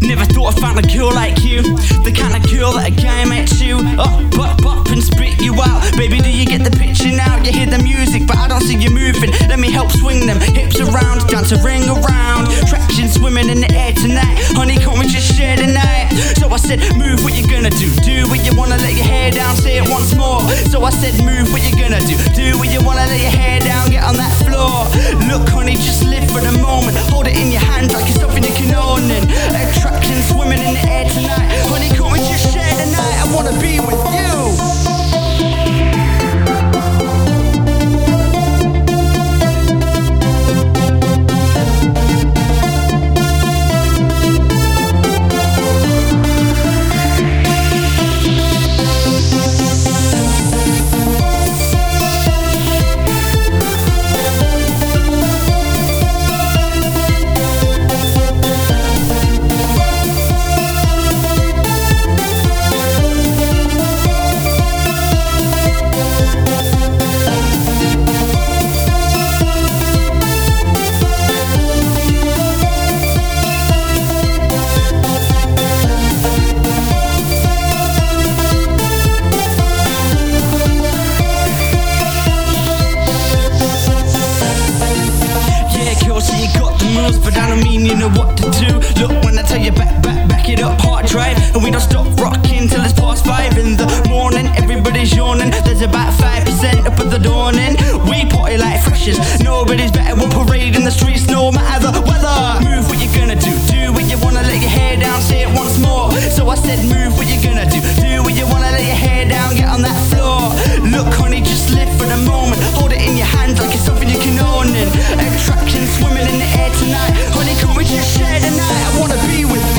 Never thought I'd find a girl like you, the kind of girl that a guy might chew up, pop and spit you out. Baby, do you get the picture now? You hear the music, but I don't see you moving. Let me help swing them hips around, dance a ring around. Traction swimming in the air tonight. Honey, can't we just share the night? So I said, move what you gonna do. Do what you wanna, let your hair down, say it once more. So I said, move what you gonna do. Do what you wanna, let your hair down, get on that floor. Look, honey, just live for the moment. Hold it in your hand like it's something you can own. And attraction swimming in the air tonight. Honey, can't we just share the night? I wanna be with you. But I don't mean you know what to do. Look, when I tell you back it up, hard drive. And we don't stop rocking till it's past 5 in the morning. Everybody's yawning, there's about 5% up at the dawning. We party like freshers, nobody's better. We'll parade in the streets no matter the weather. Move what you're gonna do, do what you wanna, let your hair down, say it once more. So I said move what you're gonna do, do what you wanna, let your hair down, get on that floor. Look, honey, just live for the moment. Hold it in your hands like it's something you can own. And attraction swimming in the air tonight. Honey, can we just share the night? I wanna be with you.